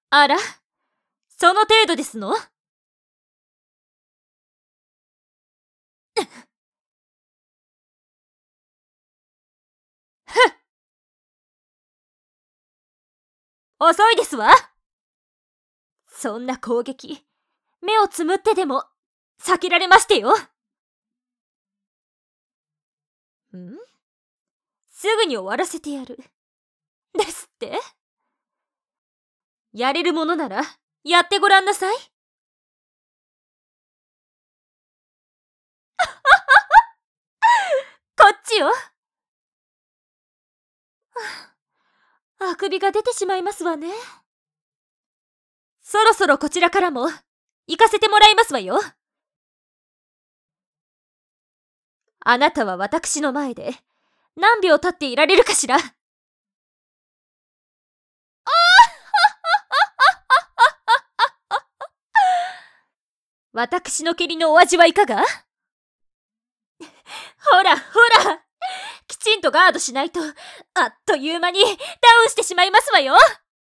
あら、その程度ですの？遅いですわ。そんな攻撃、目をつむってでも避けられましてよ。すぐに終わらせてやる。ですって？やれるものならやってごらんなさい。こっちよ。あくびが出てしまいますわね。そろそろこちらからも行かせてもらいますわよ。あなたは私の前で何秒経っていられるかしら。私の蹴りのお味はいかが？ほらほら、きちんとガードしないとあっという間にダウンしてしまいますわよ。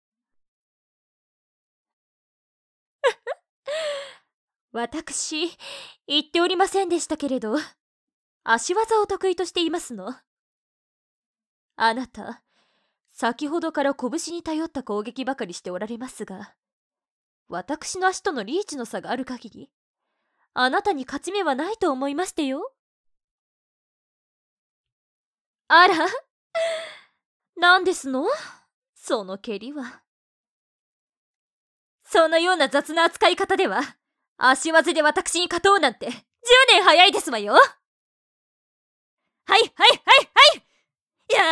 私言っておりませんでしたけれど、足技を得意としていますの。あなた、先ほどから拳に頼った攻撃ばかりしておられますが、私の足とのリーチの差がある限り、あなたに勝ち目はないと思いましてよ。あら、なんですの？その蹴りは。そのような雑な扱い方では、足技で私に勝とうなんて10年早いですわよ。はいはいはいはい、や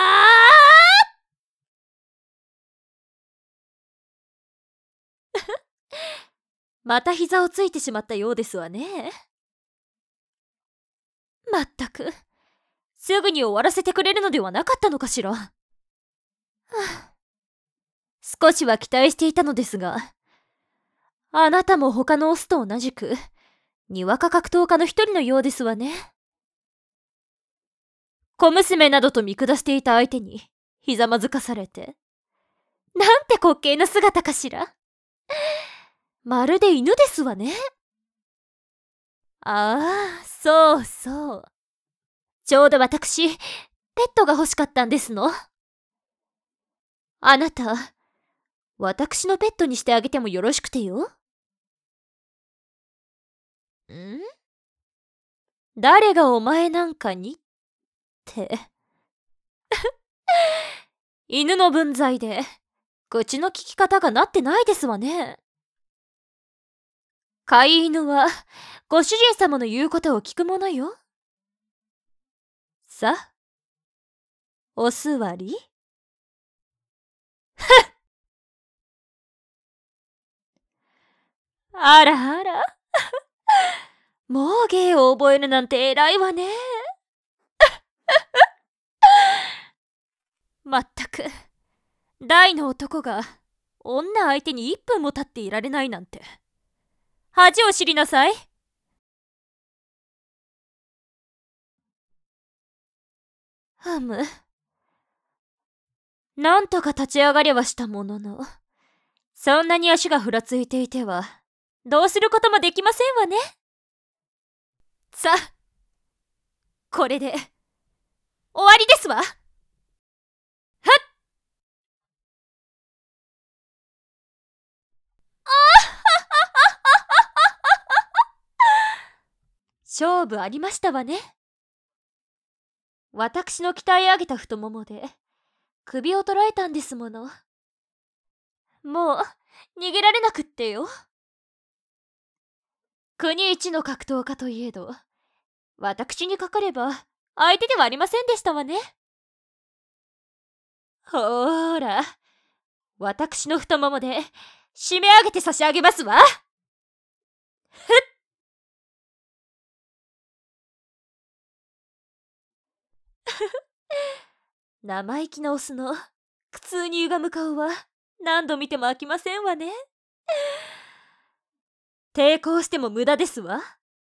ーまた膝をついてしまったようですわね。まったく、すぐに終わらせてくれるのではなかったのかしら。はあ、少しは期待していたのですが、あなたも他のオスと同じく、にわか格闘家の一人のようですわね。小娘などと見下していた相手に、ひざまずかされて。なんて滑稽な姿かしら。まるで犬ですわね。ああ、そうそう。ちょうど私、ペットが欲しかったんですの。あなた、私のペットにしてあげてもよろしくてよ。ん？誰がお前なんかにって。犬の分際で、口の利き方がなってないですわね。飼い犬は、ご主人様の言うことを聞くものよ。さあ、お座り。あらあら。もう芸を覚えるなんて偉いわね。まったく、大の男が女相手に1分も立っていられないなんて。恥を知りなさい。なんとか立ち上がれはしたものの、そんなに足がふらついていては、どうすることもできませんわね。さあ、これで、終わりですわ。はっ！勝負ありましたわね。私の鍛え上げた太ももで、首を取られたんですもの。もう、逃げられなくってよ。国一の格闘家といえど、私にかかれば、相手ではありませんでしたわね。ほーら、私の太ももで、締め上げて差し上げますわ。ふっ。生意気なオスの苦痛に歪む顔は何度見ても飽きませんわね。抵抗しても無駄ですわ。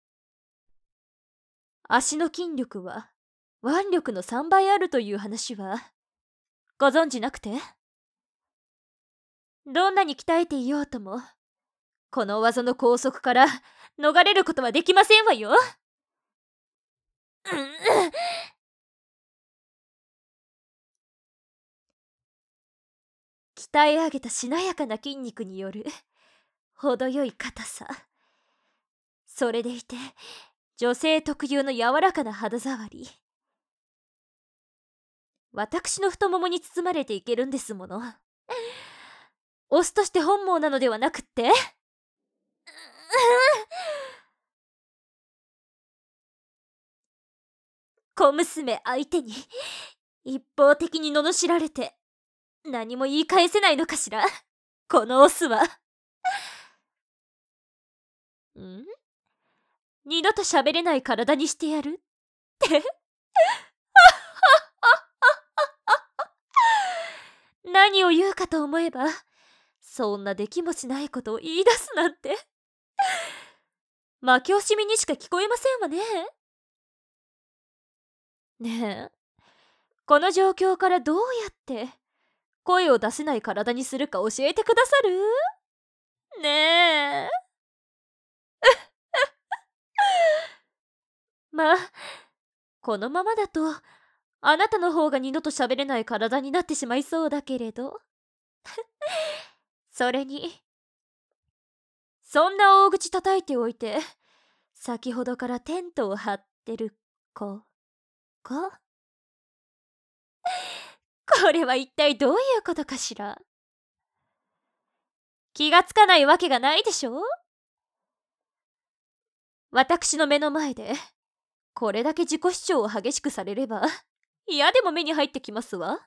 足の筋力は腕力の3倍あるという話はご存じなくて？ どんなに鍛えていようとも、この技の拘束から逃れることはできませんわよ。鍛え上げたしなやかな筋肉による程よい硬さ、それでいて女性特有の柔らかな肌触り、私の太ももに包まれていけるんですもの。オスとして本望なのではなくって小娘相手に一方的に罵られて何も言い返せないのかしら、このオスは。二度と喋れない体にしてやるって何を言うかと思えば、そんなできもしないことを言い出すなんて負け惜しみにしか聞こえませんわね。ねえ、この状況からどうやって声を出せない体にするか教えてくださる？ねえ。まあ、このままだとあなたの方が二度と喋れない体になってしまいそうだけれど。それに、そんな大口叩いておいて、先ほどからテントを張ってる子。これは一体どういうことかしら。気がつかないわけがないでしょ。私の目の前でこれだけ自己主張を激しくされれば嫌でも目に入ってきますわ。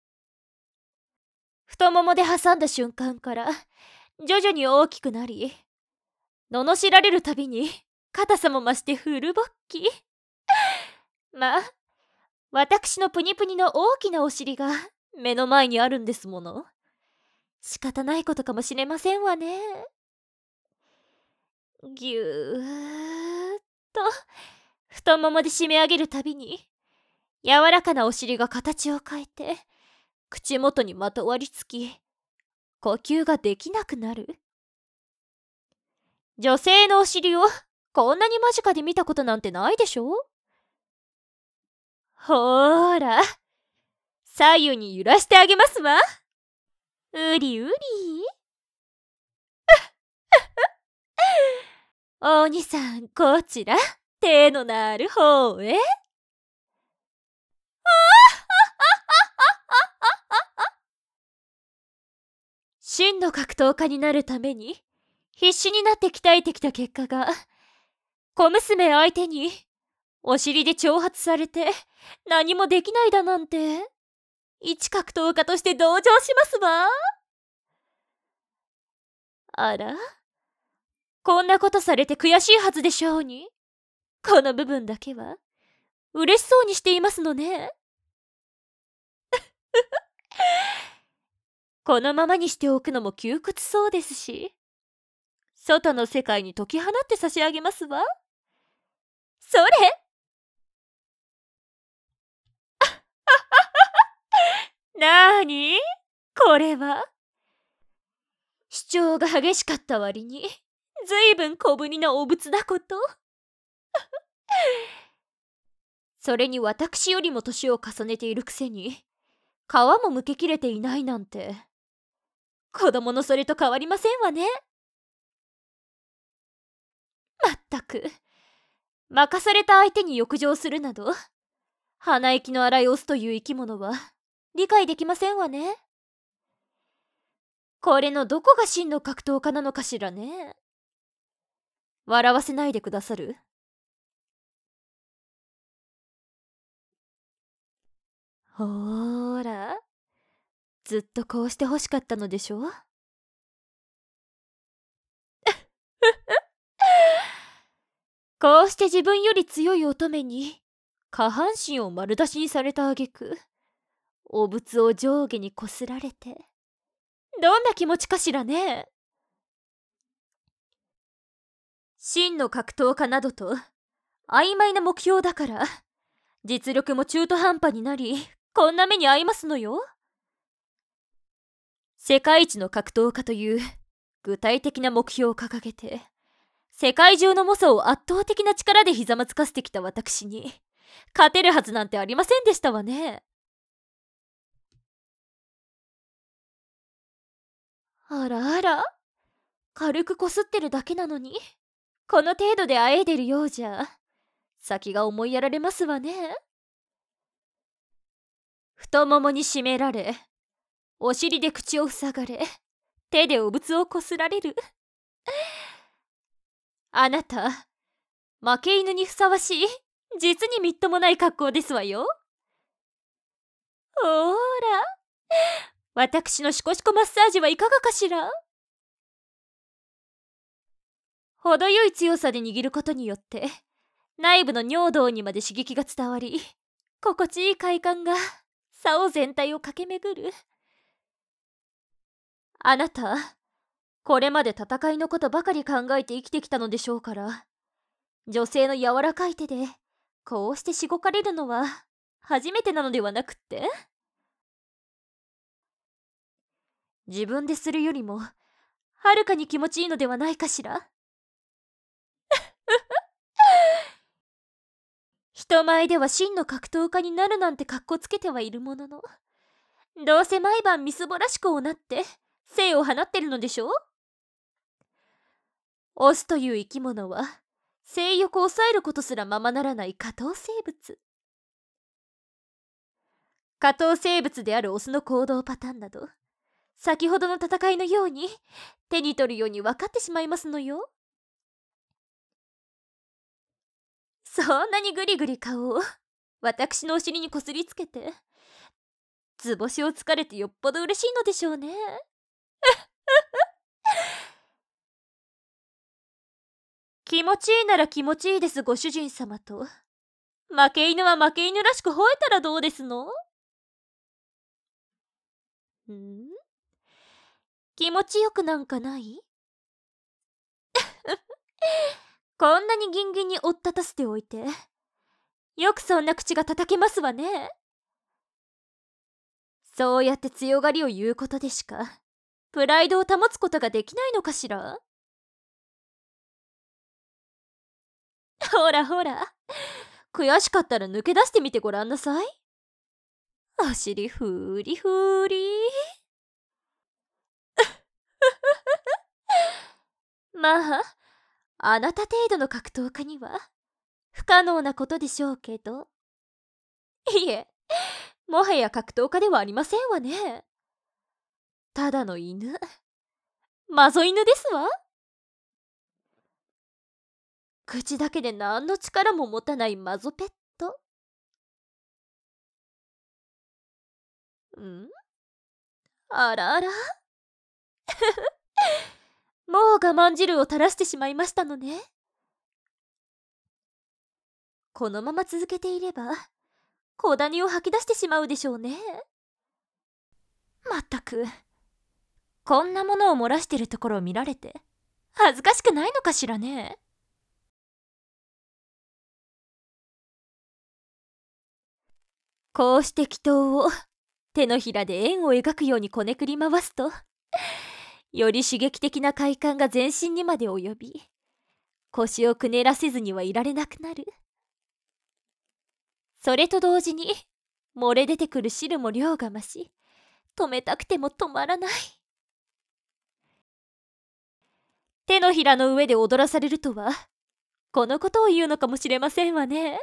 太ももで挟んだ瞬間から徐々に大きくなり、罵られるたびに硬さも増してフルボッキ。まあ、私のプニプニの大きなお尻が目の前にあるんですもの。仕方ないことかもしれませんわね。ぎゅーっと太ももで締め上げるたびに柔らかなお尻が形を変えて口元にまとわりつき、呼吸ができなくなる。女性のお尻をこんなに間近で見たことなんてないでしょ。ほーら、左右に揺らしてあげますわ。うりうり。お兄さん、こちら、手のなる方へ。真の格闘家になるために必死になって鍛えてきた結果が、小娘相手にお尻で挑発されて何もできないだなんて、一格闘家として同情しますわ。あら、こんなことされて悔しいはずでしょうに。この部分だけは嬉しそうにしていますのね。このままにしておくのも窮屈そうですし、外の世界に解き放って差し上げますわ。それなーにこれは主張が激しかった割にずいぶん小ぶりなお物だこと。それに私よりも年を重ねているくせに皮もむけきれていないなんて、子供のそれと変わりませんわね。まったく、任された相手に欲情するなど鼻息の荒いオスという生き物は理解できませんわね。これのどこが真の格闘家なのかしらね。笑わせないでくださる？ほーら、ずっとこうして欲しかったのでしょ。こうして自分より強い乙女に下半身を丸出しにされた挙句、お物を上下にこすられて、どんな気持ちかしらね。真の格闘家などと曖昧な目標だから実力も中途半端になり、こんな目に遭いますのよ。 世界一の格闘家という具体的な目標を掲げて、世界中の猛者を圧倒的な力でひざまつかせてきた私に、勝てるはずなんてありませんでしたわね。あらあら、軽くこすってるだけなのに、この程度であえいでるようじゃ、先が思いやられますわね。太ももに締められ、お尻で口を塞がれ、手でお仏をこすられる。あなた、負け犬にふさわしい、実にみっともない格好ですわよ。ほーら、私のシコシコマッサージはいかがかしら。程よい強さで握ることによって、内部の尿道にまで刺激が伝わり、心地いい快感が竿全体を駆け巡る。あなた、これまで戦いのことばかり考えて生きてきたのでしょうから、女性の柔らかい手でこうしてしごかれるのは初めてなのではなくって、自分でするよりもはるかに気持ちいいのではないかしら。人前では真の格闘家になるなんて格好つけてはいるものの、どうせ毎晩みすぼらしくおなって精を放ってるのでしょう。オスという生き物は性欲を抑えることすらままならない下等生物。下等生物であるオスの行動パターンなど、先ほどの戦いのように手に取るように分かってしまいますのよ。そんなにグリグリ顔を私のお尻にこすりつけて、図星をつかれてよっぽど嬉しいのでしょうね。気持ちいいなら気持ちいいですご主人様と、負け犬は負け犬らしく吠えたらどうですの？気持ちよくなんかない？こんなにギンギンに追っ立たせておいて、よくそんな口が叩けますわね。そうやって強がりを言うことでしかプライドを保つことができないのかしら。ほらほら、悔しかったら抜け出してみてごらんなさい。お尻ふりふり。まあ、あなた程度の格闘家には不可能なことでしょうけど。いえ、もはや格闘家ではありませんわね。ただの犬。マゾ犬ですわ。口だけで何の力も持たないマゾペット。あらあら。もう我慢汁を垂らしてしまいましたのね。このまま続けていれば小谷を吐き出してしまうでしょうね。まったく、こんなものを漏らしてるところを見られて恥ずかしくないのかしらね。こうして祈祷を手のひらで円を描くようにこねくり回すと、より刺激的な快感が全身にまで及び、腰をくねらせずにはいられなくなる。それと同時に漏れ出てくる汁も量が増し、止めたくても止まらない。手のひらの上で踊らされるとはこのことを言うのかもしれませんわね。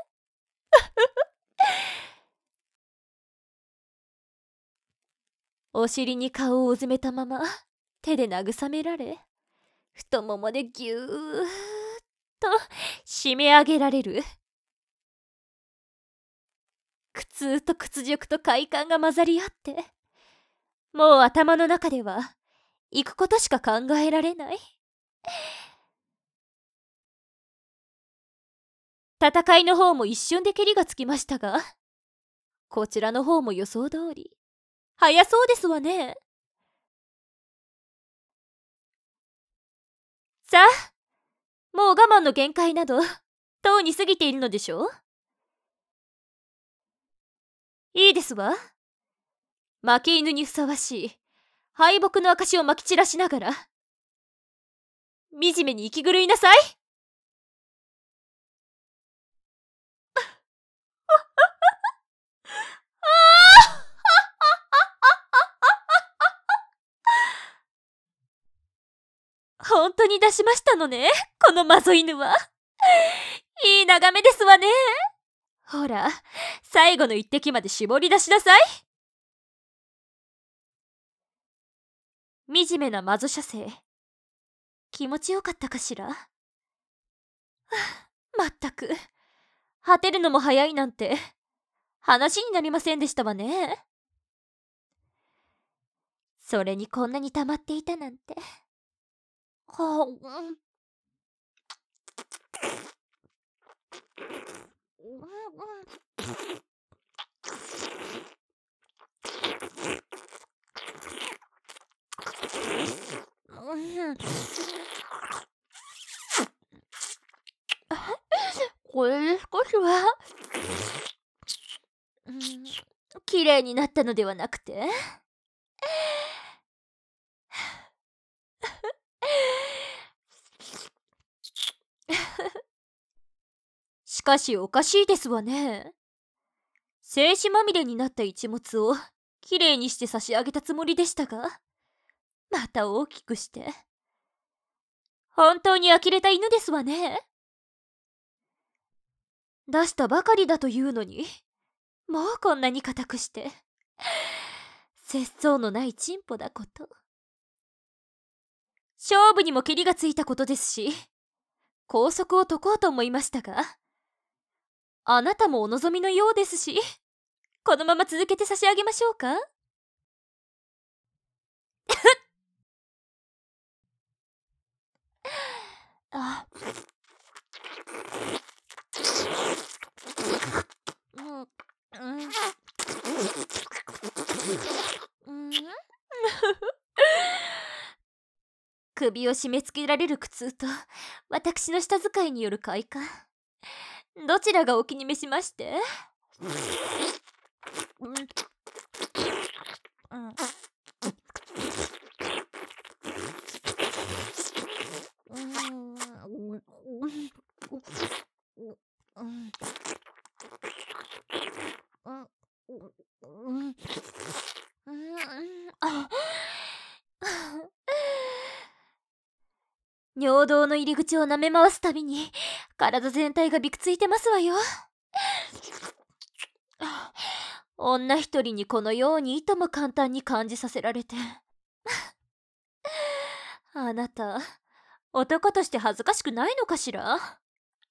お尻に顔をうずめたまま手で慰められ、太ももでぎゅーっと締め上げられる。苦痛と屈辱と快感が混ざり合って、もう頭の中では行くことしか考えられない。戦いの方も一瞬で蹴りがつきましたが、こちらの方も予想通り早そうですわね。さあ、もう我慢の限界などとうに過ぎているのでしょう。いいですわ。負け犬にふさわしい敗北の証をまき散らしながら惨めに生き狂いなさい。本当に出しましたのね、このマゾ犬は。いい眺めですわね。ほら、最後の一滴まで絞り出しなさい。惨めな魔女射精、気持ちよかったかしら。まったく、果てるのも早いなんて話になりませんでしたわね。それにこんなに溜まっていたなんて。これで少しは綺麗になったのではなくてしかしおかしいですわね。精子まみれになった一物をきれいにして差し上げたつもりでしたが、また大きくして。本当に呆れた犬ですわね。出したばかりだというのに、もうこんなに固くして。節操のないチンポだこと。勝負にもケリがついたことですし、拘束を解こうと思いましたが、あなたもお望みのようですし、このまま続けて差し上げましょうか。あ、首を締め付けられる苦痛と私の舌使いによる快感、どちらがお気に召しまして。尿道の入り口を舐め回すたびに体全体がびくついてますわよ。女一人にこのようにいとも簡単に感じさせられてあなた男として恥ずかしくないのかしら。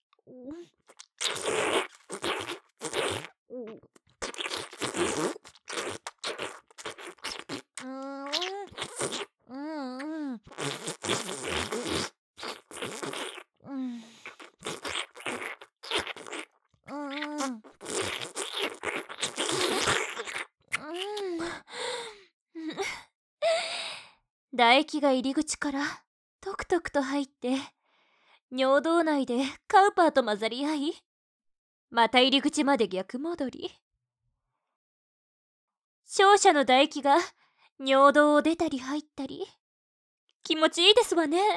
唾液が入り口からトクトクと入って尿道内でカウパーと混ざり合い、また入り口まで逆戻り。勝者の唾液が尿道を出たり入ったり、気持ちいいですわね。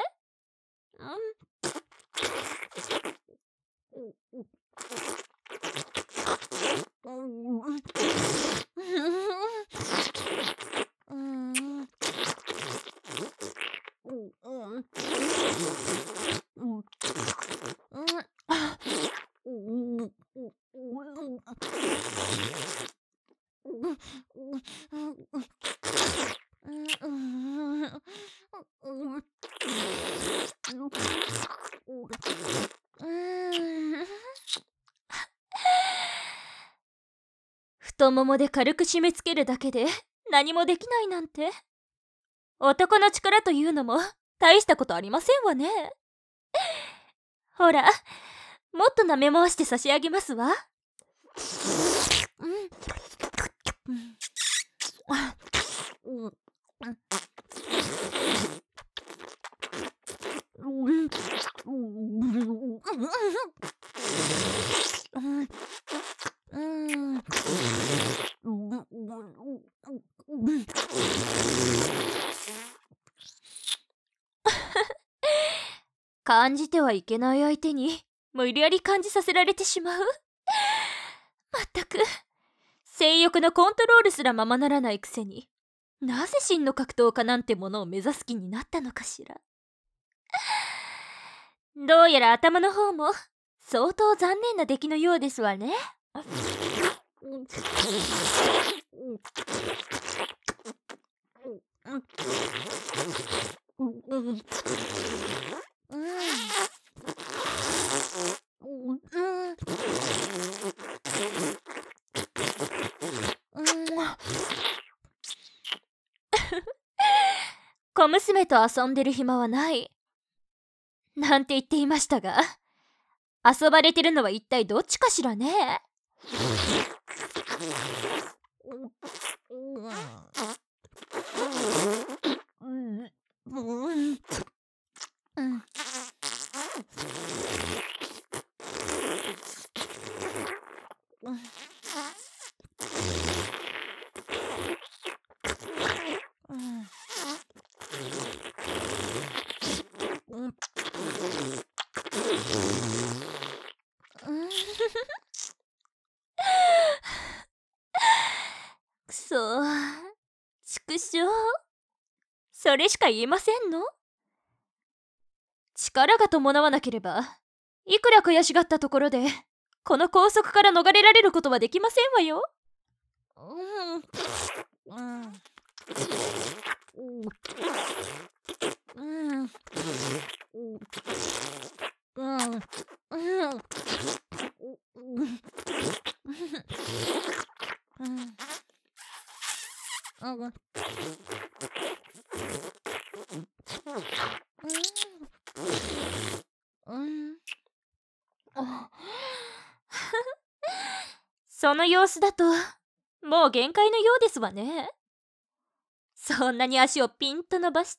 太ももで軽く締め付けるだけで何もできないなんて、男の力というのも大したことありませんわね。ほら、もっと舐め回して差し上げますわ。 感じてはいけない相手に無理やり感じさせられてしまう。まったく、性欲のコントロールすらままならないくせに、なぜ真の格闘家なんてものを目指す気になったのかしら。どうやら頭の方も相当残念な出来のようですわね。小娘と遊んでる暇はないなんて言っていましたが、遊ばれてるのは一体どっちかしらね。くそ、畜生。それしか言えませんの？力が伴わなければ、いくら悔しがったところで、この拘束から逃れられることはできませんわよ。その様子だと、もう限界のようですわね。そんなに足をピンと伸ばして。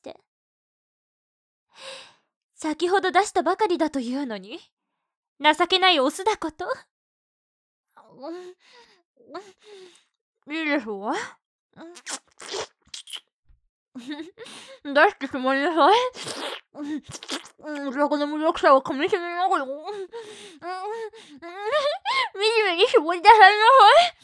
先ほど出したばかりだというのに、情けないオスだこと。いいですわ。出してしまいなさい。この無力さをかみしめながら、みじめに絞り出されなさい。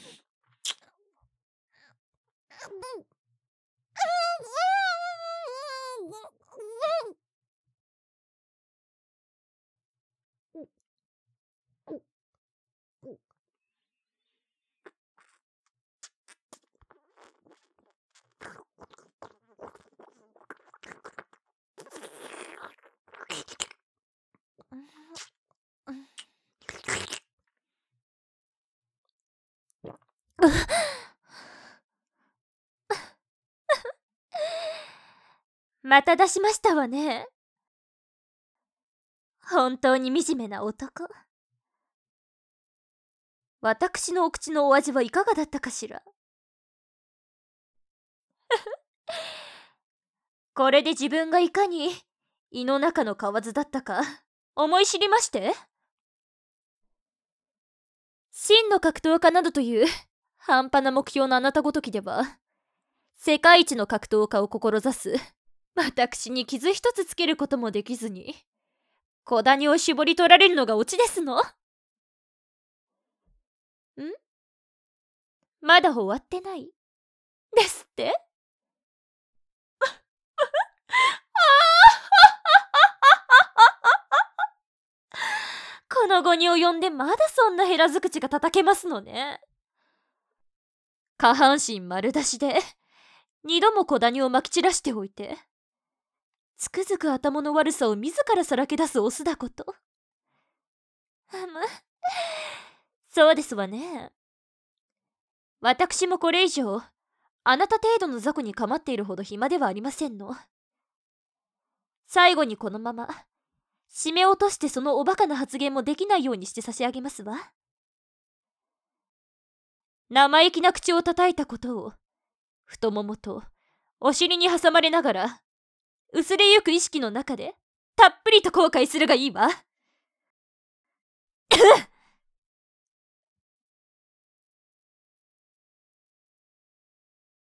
また出しましたわね。本当に惨めな男。私のお口のお味はいかがだったかしら。これで自分がいかに胃の中の蛙だったか思い知りまして。真の格闘家などという半端な目標のあなたごときでは、世界一の格闘家を志す私に傷一つつけることもできずに、小谷を絞り取られるのがオチですの？まだ終わってないですって？この後に及んでまだそんなヘラづ口が叩けますのね。下半身丸出しで二度も小谷をまき散らしておいて、つくづく頭の悪さを自らさらけ出すオスだこと。そうですわね。私もこれ以上あなた程度の雑魚に構っているほど暇ではありませんの。最後にこのまま締め落としてそのおバカな発言もできないようにして差し上げますわ。生意気な口を叩いたことを太ももとお尻に挟まれながら薄れゆく意識の中でたっぷりと後悔するがいいわ。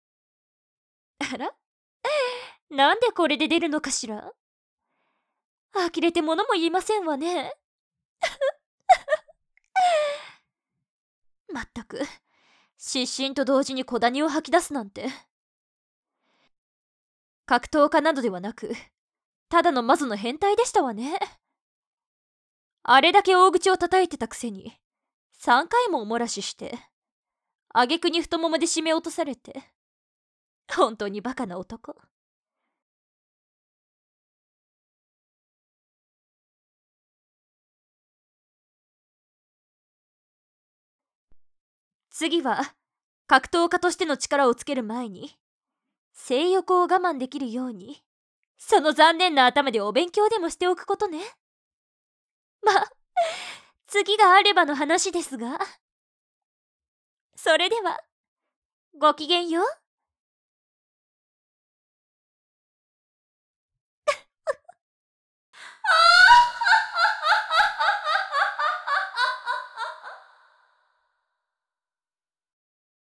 あら、なんでこれで出るのかしら。 呆れて物も言いませんわね。まったく、失神と同時に小谷を吐き出すなんて。格闘家などではなく、ただのマゾの変態でしたわね。あれだけ大口を叩いてたくせに、3回もおもらしして、挙句に太ももで締め落とされて、本当にバカな男。次は、格闘家としての力をつける前に、性欲を我慢できるように、その残念な頭でお勉強でもしておくことね。まあ、次があればの話ですが。それでは、ごきげんよう。